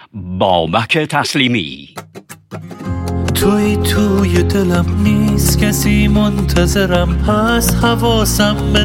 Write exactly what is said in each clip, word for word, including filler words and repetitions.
بابک تسلیمی. توی توی دلم نیست، کسی منتظرم هست، حواسم به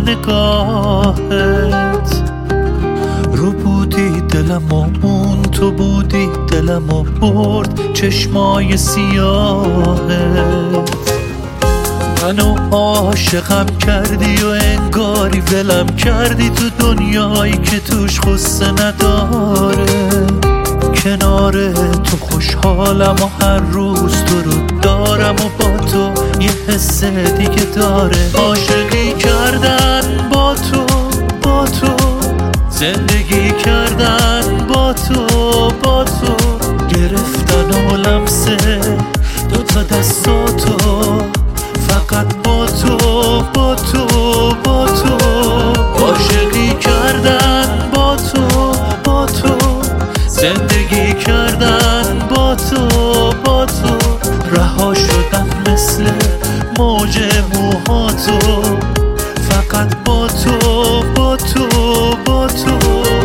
نگاهت. رو بودی دلم و اون تو بودی دلم و برد چشمای سیاهت. منو عاشقم کردی و انگاری ولم کردی تو دنیایی که توش غصه نداره. کنار تو خوشحالم و هر روز تو رو دارم و با تو یه حس دیگه داره. عاشقی کردن با تو با تو، زندگی کردن با تو با تو، گرفتن و لمسه دوتا دستاتو، فقط با تو با تو با تو. عاشقی کردن با تو با تو، زندگی کردن با تو با تو، رها شدن مثل موج موهاتو، فقط با تو با تو با تو.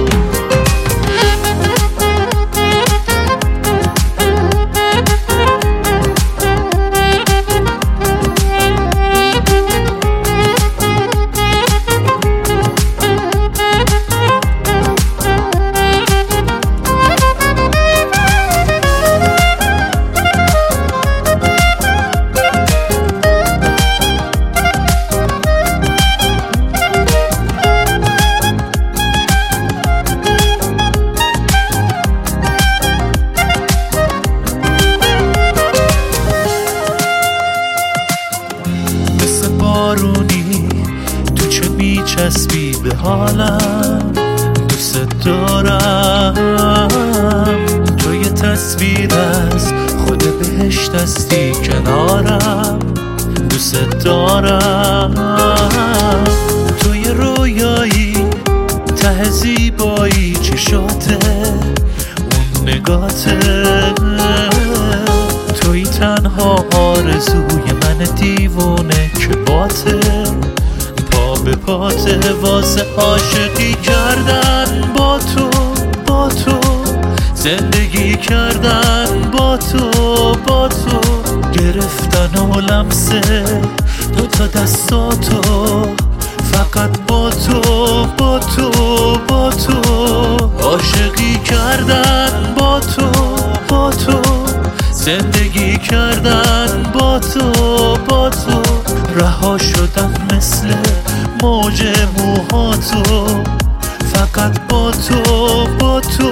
بارونی تو چه میچسبی به حالم، دوست دارم. تو یه تصویر از خود بهشت هستی کنارم، دوست دارم. تو یه رویایی ته زیبایی چشاته اون نگاته. توی تنها آرزوی من دیوونه که باته، پا به پاته واسه عاشقی کردن با تو با تو، زندگی کردن با تو با تو، گرفتن و لمسه دوتا دستاتو، فقط با تو با تو با تو. عاشقی کردن با تو با تو، زندگی کردن با تو با تو، رها شدن مثل موج موهاتو، فقط با تو با تو